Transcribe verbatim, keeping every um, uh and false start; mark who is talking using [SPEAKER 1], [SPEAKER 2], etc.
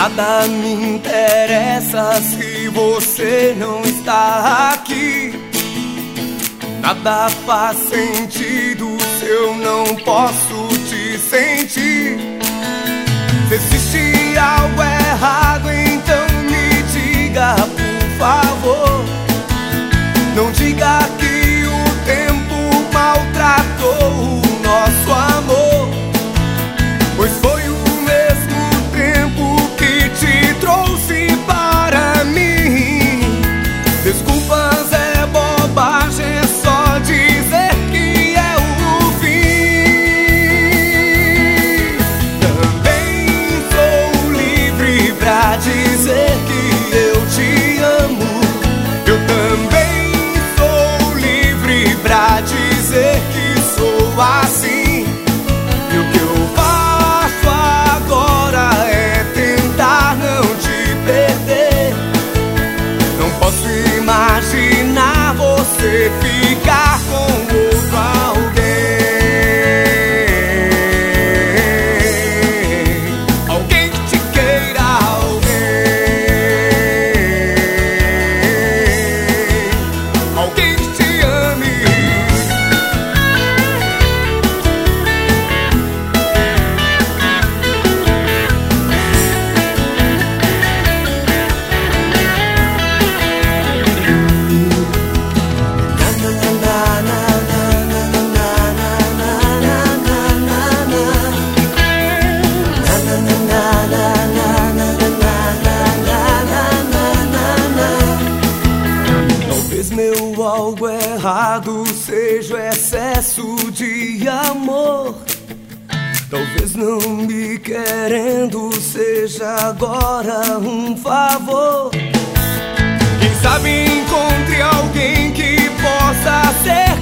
[SPEAKER 1] Nada me interessa se você não está aqui. Nada faz sentido se eu não posso te sentir. Se existe algo errado, então me diga, por favor. Não diga que o tempo maltratou o nosso amor, pois foi o mesmo tempo que te trouxe para mim. Desculpas é bobagem, é só dizer que é o fim. Também sou livre pra dizer que eu te amo. Eu também sou livre pra dizer que sou assim. E o que eu faço agora é tentar não te perder. Não posso imaginar você ficar com outro alguém. Alguém que te queira, alguém, alguém que te ame. Talvez meu algo errado seja o excesso de amor. Talvez não me querendo seja agora um favor. Quem sabe encontre alguém que possa ser